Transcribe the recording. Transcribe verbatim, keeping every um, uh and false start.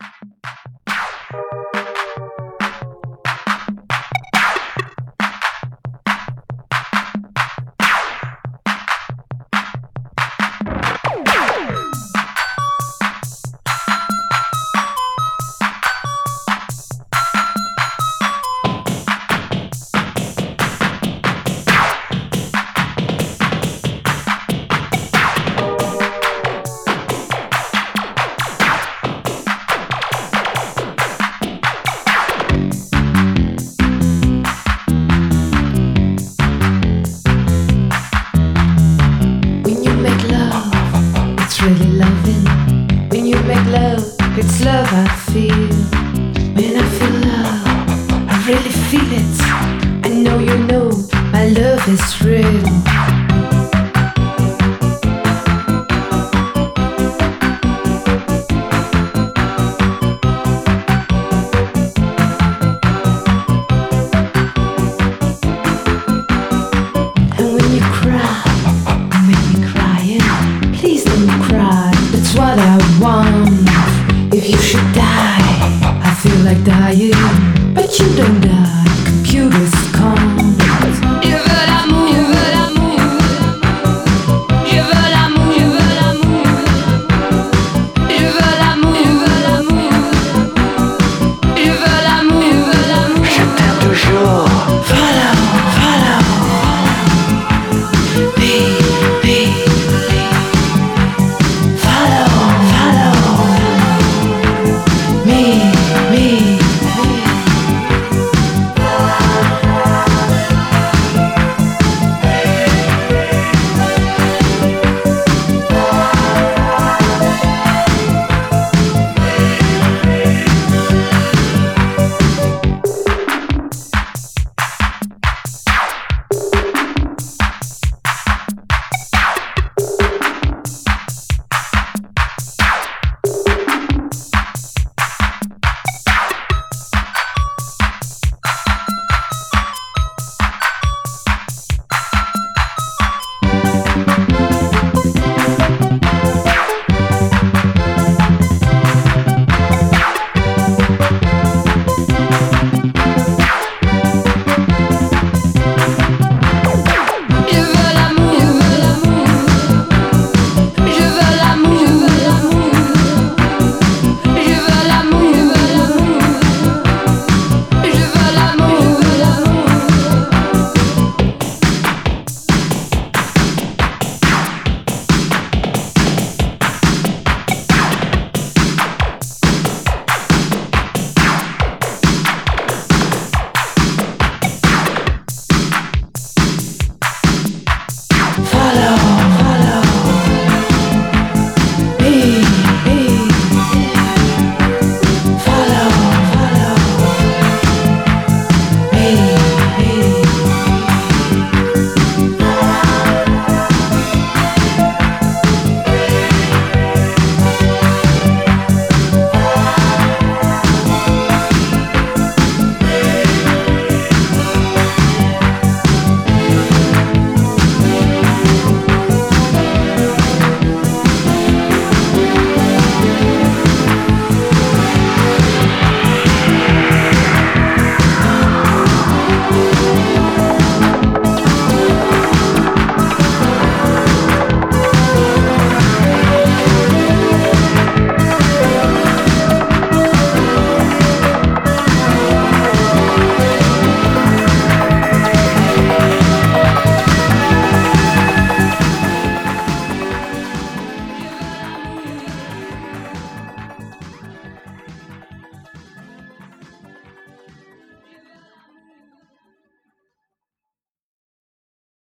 Really loving. When you make love, it's love I feel. When I feel love, I really feel it. I know you know my love is real. And when you cry, you make me crying. Please don't cry, that's what I want. If you should die, I feel like dying, but you don't die.